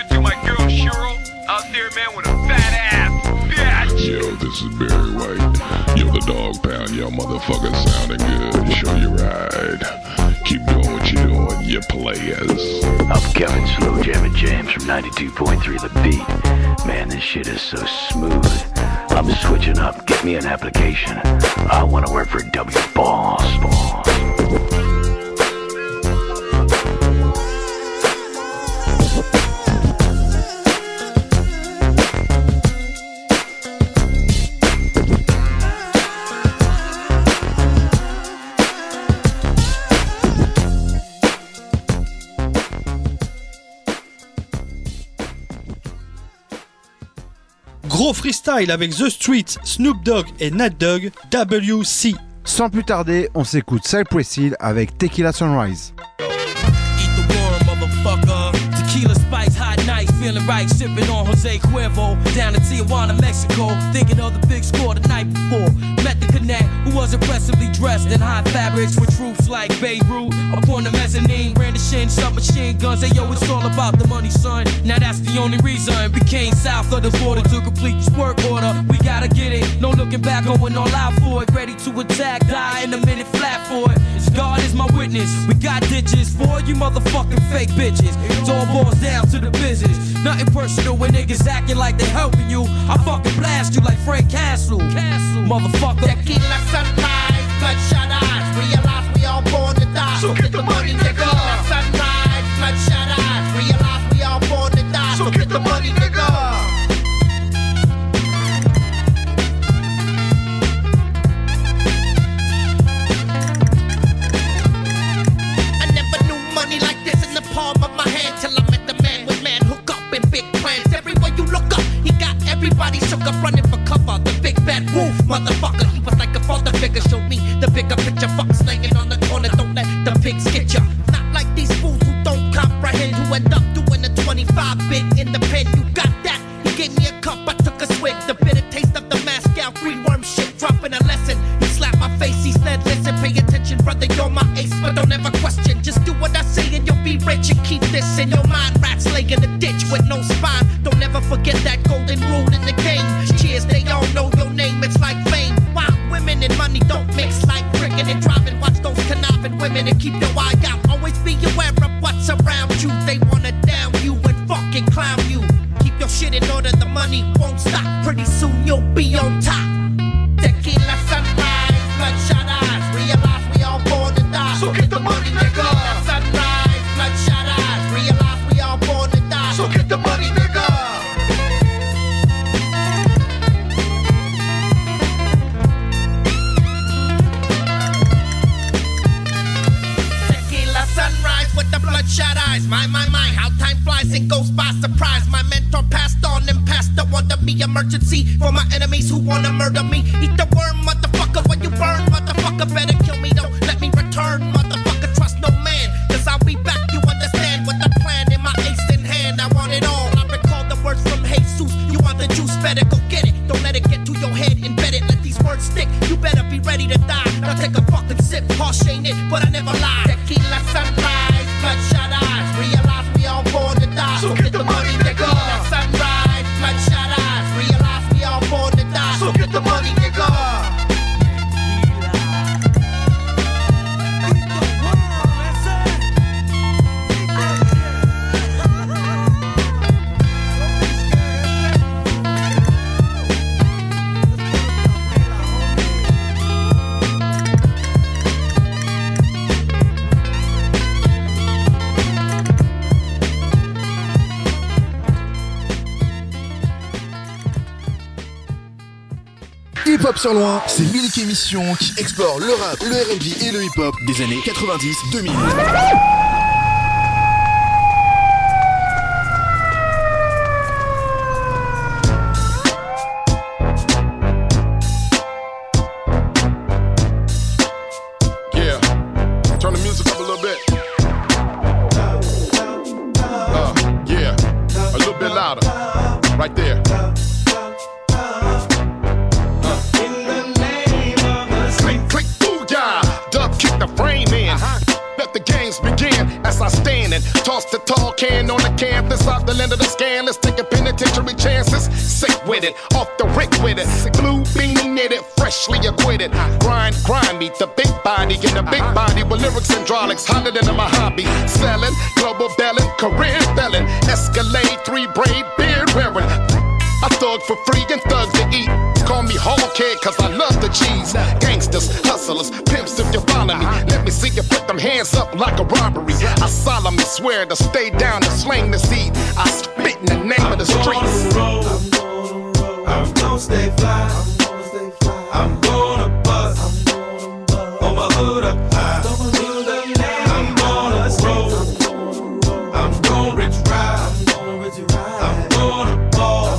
it to my girl Cheryl out there, man, with a fat ass. Bitch. Yo, this is Barry White. Yo, the dog pound. Yo, motherfucker sounding good. Show you right. Keep doing what you're doing, you players. I'm Kevin Slow Jammin' James from ninety-two point three The Beat. Man, this shit is so smooth. I'm switching up. Get me an application. I want to work for W Boss. Boss. Gros freestyle avec The Streets, Snoop Dogg et Nat Dogg, W C. Sans plus tarder, on s'écoute Cypress Hill avec Tequila Sunrise. Eat the worm, motherfucker. Tequila spice, hot nights, feeling right, sipping on Jose Cuervo. Down to Tijuana, Mexico, thinking of the big score the night before. Met the connect, who was impressively dressed in hot fabrics with troops like Beirut. Upon the mezzanine, brandishing submachine guns. Hey yo, it's all about the money, son. Now that's the only reason. Became south of the border to complete this work order. We gotta get it, no looking back, going all out for it. Ready to attack, die in a minute, flat for it. God is my witness, we got ditches for you motherfucking fake bitches. It all boils down to the business. Nothing personal when niggas acting like they helping you. I fucking blast you like Frank Castle. Castle. Motherfucker. Tequila sunrise, bloodshot eyes. Realize we all born to die. So get the money, nigga. Tequila sunrise, bloodshot eyes. Realize we all born to die. So get the money, nigga. Palm of my hand till I met the man with man hook up and big plans. Everywhere you look up, he got everybody shook up running for cover. The big bad wolf, motherfucker. He was like a father figure. Showed me the bigger picture. Fuck slanging on the corner. Don't let the pigs get ya. Not like these fools who don't comprehend. Who end up doing a twenty-five bit in the pen. You got that? He gave me a cup. I took a swig. The bitter taste of the Moscow green worm shit. Dropping a lesson. He slapped my face. He said, listen, pay attention, brother. You're my ace, but don't ever question. Just do what I say and you'll be rich. And keep this in your mind. Rats laying in a ditch with no spine. Don't ever forget that golden rule in the game. Cheers, they all know your name. It's like fame. Wow, women and money don't mix like drinking and driving. Watch those conniving women and keep your eye out. Always be aware of what's around you. They wanna down you and fucking clown you. Keep your shit in order, the money won't stop. Pretty soon you'll be on top. Tequila sunrise, bloodshot eyes. Realize we all born to die. So get the money, nigga. Tequila sunrise, bloodshot eyes. Realize we all born to die. So get the money, nigga. Tequila sunrise with the bloodshot eyes. My, my, my, how time flies and goes by surprise. My mentor passed on and passed on to me. Emergency for my enemies who wanna murder me. Eat the worm, motherfucker, when you burn, motherfucker. Better kill me, don't let me return, motherfucker. Trust no man, cause I'll be back, you understand. With the plan in my ace in hand, I want it all. I recall the words from Jesus. You want the juice, better go get it. Don't let it get to your head, embed it. Let these words stick, you better be ready to die. Now take a fucking sip, harsh ain't it, but I never lie. Tequila sunrise, bloodshot eyes. Realize we all born to die. So get the money, nigga. Tequila sunrise, bloodshot eyes. Realize we all born to die. So get the money, nigga. Hip-Hop sur loin, c'est l'unique émission qui explore le rap, le R and B et le hip-hop des années quatre-vingt-dix deux mille. Yeah, turn the music up a little bit. Uh, yeah, a little bit louder, right there. Kick the frame in. Let the games begin as I stand cannon. Toss the tall can on the campus, off the land of the scandalous, taking penitentiary chances. Sick with it, off the rick with it. Blue beanie knitted, freshly acquitted. Grind, grind me, the big body, get a big body with lyrics and hydraulics, hotter than a Mojave. Selling, global belling, career felon. Escalade, three braid, beard wearing. I thug for free and thugs to eat. Call me Hawkhead cause I love the cheese. Gangsters, hustlers, pimps if you follow me. Let me see you put them hands up like a robbery. I solemnly swear to stay down and slang the seed. I spit in the name of the streets. I'm gonna, I'm gonna stay fly. I'm gonna bust on my hood up high. I'm gonna roll. I'm gonna rich ride. I'm gonna ball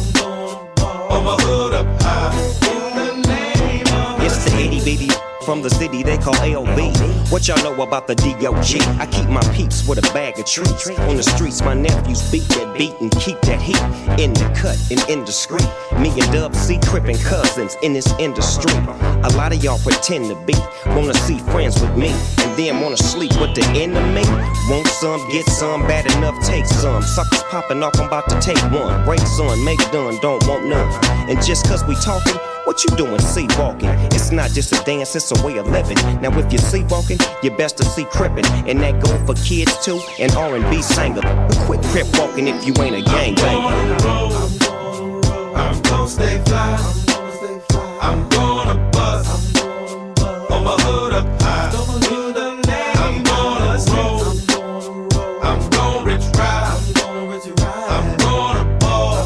on my hood up high. In the name of It's the itty bitty from the city they call L B. What y'all know about the D O G? I keep my peeps with a bag of treats. On the streets, my nephews beat that beat and keep that heat in the cut and indiscreet. Me and Dub C crippin' cousins in this industry. A lot of y'all pretend to be, wanna see friends with me, and then wanna sleep with the enemy. Want some, get some, bad enough, take some. Suckers popping off, I'm about to take one. Break some, make done, don't want none. And just cause we talking, what you doing, see walking? It's not just a dance, it's a way of living. Now if you see walking, you best to see crippin'. And that go for kids too, and R and B singer. But quit crip walking if you ain't a gangbanger. I'm gonna stay fly. I'm gonna bust on my hood up high. I'm gonna roll. I'm gonna rich ride. I'm gonna ball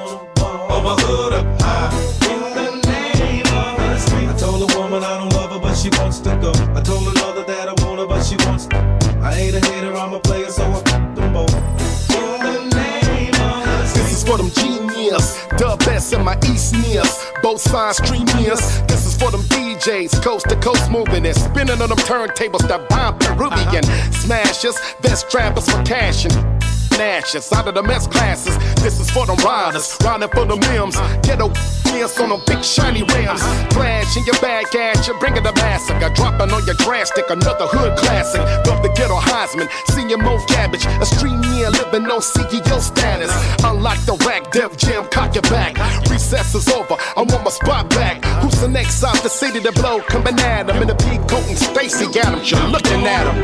on my hood up high. In the name of the street. I told a woman I don't love her, but she wants to go. I told another that I want her, but she wants to. I ain't a hater, I'm a player, so I f*** them both. In the name of the street. This is for them genius, Dub S and my East Nears. Both sides stream nears. This is for them D Js, coast to coast moving and spinning on them turntables that bomb Peruvian. Smashers, vest trappers for cash and ashes out of the mess classes. This is for them riders, riding for them limbs. Ghetto meals on them big shiny rims. Flash in your bag at you, bringing the massacre. Dropping on your trash stick, another hood classic. Love the ghetto Heisman, senior Mo Cabbage. A stream year living no C E O status. Unlike the rack, Def Jam, cock your back. Recess is over, I want my spot back. Who's the next out the city to blow? Coming at him in the big coat and Stacy Adams, you're looking at him.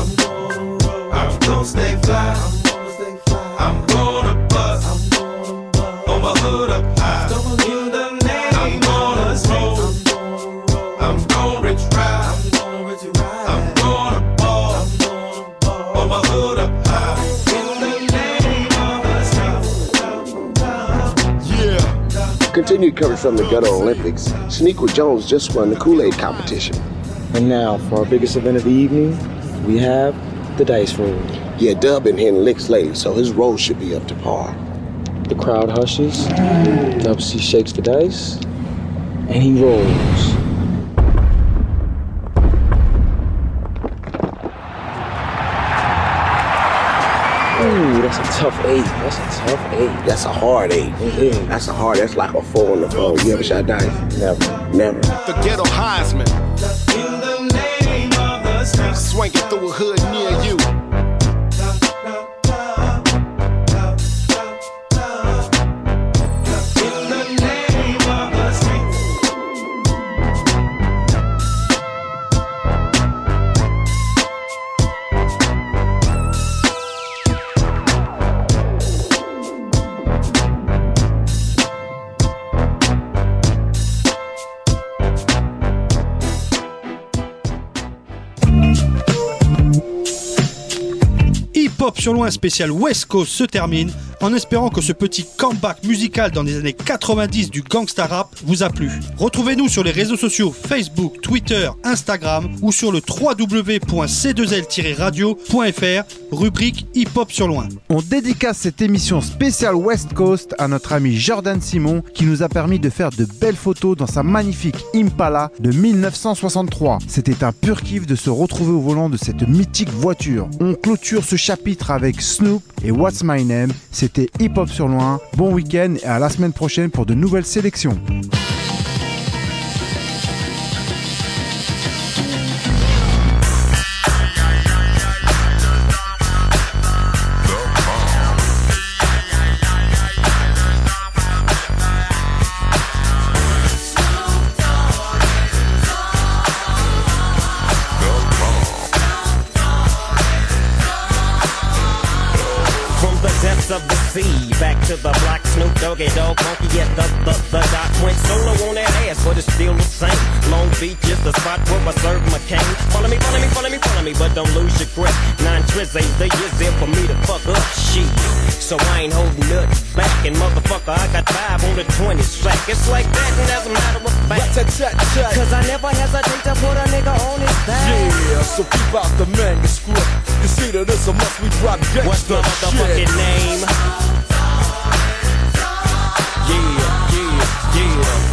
I'm gonna stay fly. I'm gonna bust on my hood up high. I'm gonna roll. I'm gonna rich ride. I'm gonna ball on my hood up high. In the name of the street. Yeah. Continued coverage from the Ghetto Olympics. Shaniqua Jones just won the Kool-Aid competition. And now, for our biggest event of the evening, we have the dice roll. Yeah, Dub been hitting licks lately, so his roll should be up to par. The crowd hushes, Dub C shakes the dice, and he rolls. Ooh, that's a tough eight. That's a tough eight. That's a hard eight. Mm-hmm. That's a hard, that's like a four on the phone. You ever shot dice? Never. Never. The ghetto Heisman. In the name of the street. Swinging through a hood near you. Hip-Hop sur loin spécial West Coast se termine en espérant que ce petit comeback musical dans les années quatre-vingt-dix du gangsta rap vous a plu. Retrouvez-nous sur les réseaux sociaux Facebook, Twitter, Instagram ou sur le w w w point c deux l tiret radio point f r, rubrique Hip-Hop sur loin. On dédicace cette émission spéciale West Coast à notre ami Jordan Simon qui nous a permis de faire de belles photos dans sa magnifique Impala de mille neuf cent soixante-trois. C'était un pur kiff de se retrouver au volant de cette mythique voiture. On clôture ce chapitre avec Snoop et What's My Name. C'était Hip-Hop sur loin. Bon week-end et à la semaine prochaine pour de nouvelles sélections. B. Back to the block, Snoop Doggy Dogg, Funky, yeah, the, the, the doc went solo on that ass, but it's still the same. Long Beach is the spot where I serve my cane. Follow me, follow me, follow me, follow me, but don't lose your grip. Nine tris ain't the years there for me to fuck up shit. So I ain't holding nothing back, and motherfucker, I got five on the twenty sack. It's like that, and as a matter of fact, cause I never hesitate to put a nigga on his back. Yeah, so keep out the manuscript. You see that this a must we drop gangsta. What's my motherfucking name? Yeah, yeah, yeah.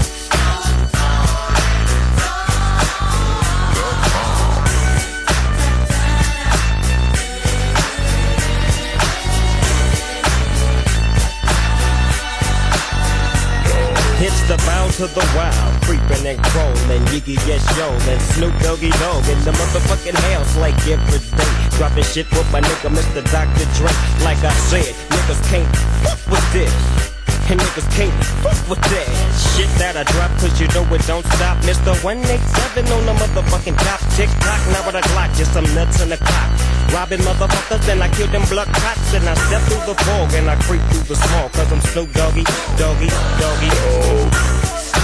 It's the bound to the wild, creeping and crawling, Yiggy yes yo, and Snoop Doggy Dogg in the motherfucking house like every day. Dropping shit with my nigga Mister Doctor Dre. Like I said, niggas can't fuck with this, and niggas can't fuck with that shit that I drop, cause you know it don't stop. Mister one eighty-seven on the motherfucking top. Tick tock, now with a Glock, just some nuts in the clock. Robbing motherfuckers, then I kill them blood cops. And I step through the fog and I creep through the small, cause I'm Snoop Doggy, Doggy, Doggy, oh.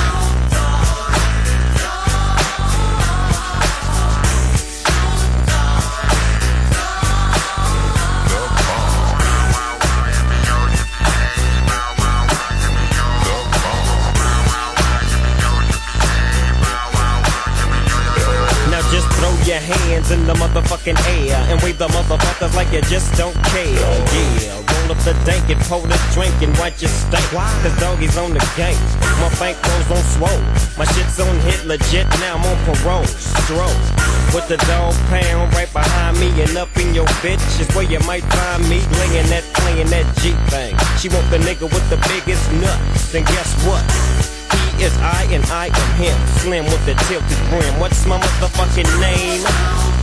Your hands in the motherfucking air and wave the motherfuckers like you just don't care. Yeah, roll up the dank and pour the drink and watch your stank. Cause doggies on the gang, my bankroll's on swole. My shit's on hit legit, now I'm on parole. Stroke with the dog pound right behind me, and up in your bitch is where you might find me laying that, playing that G thing. She want the nigga with the biggest nuts, and guess what? He is I and I am him. Slim with the tilted brim. What's my motherfucking name?